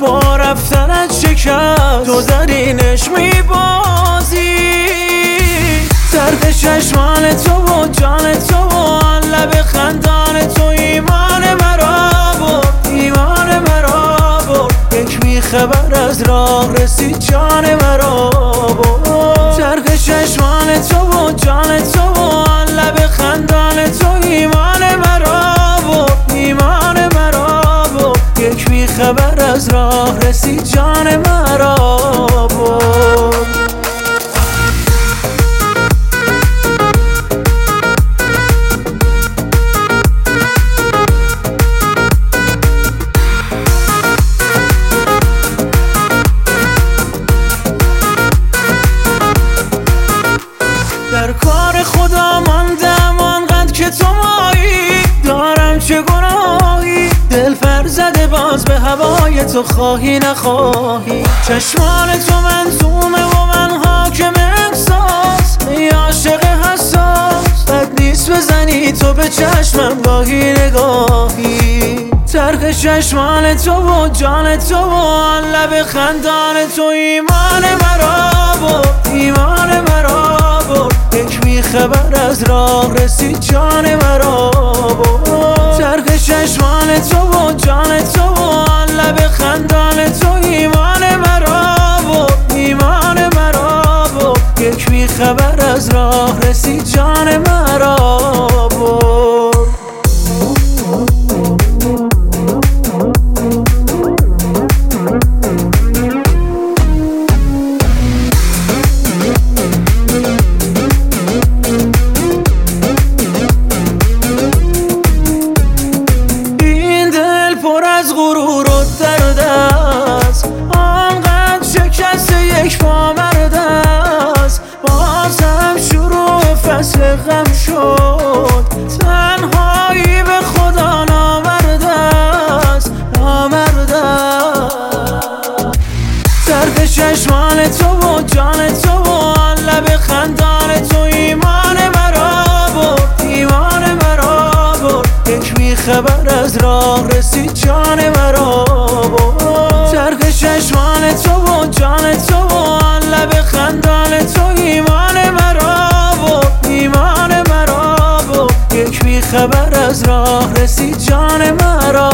با رفتنت شکست تو درینش میبازی. زرق چشمان تو و جان تو و لب خندان تو ایمان مرا برد، ایمان مرا برد. یک بیخبر از راه رسید جان مرا برد. زرق چشمان تو و جان تو و لب خندان تو ایمان مرا برد، ایمان مرا برد. یک بیخبر از راه رسید جان مرا برد. در کار خدا ماندم آنقدر که تو مایی، دارم چه گناهی دل پر زده باز به هوای تو، خواهی نخواهی. چشمان تو منظومه و من حاکم احساس، ای عاشق حساس بد نیست بزنی تو به چشمم گاهی نگاهی. زرق چشمان تو و جان تو و لب خندان تو ایمان مرا برد، ایمان مرا برد. یک بیخبر از راه رسید جان مرا برد. زرق چشمان تو و جان تو و لب خندان تو ایمان مرا برد، ایمان مرا برد. یک بیخبر از راه رسید جان مرا برد. غرور و درد است آنقدر شکست یک پا مرد است. بازم شروع فصل غم شد، تنهایی به خدا نامرد است، نامرد است. زرق چشمان تو و جان تو و لب خندان تو ایمان مرا برد، ایمان مرا برد. یک بیخبر از راه رسید جان مرا برد. زرق چشمان تو و جان تو و لب خندان تو ایمان مرا برد، ایمان مرا برد. یک بیخبر از راه رسید جان مرا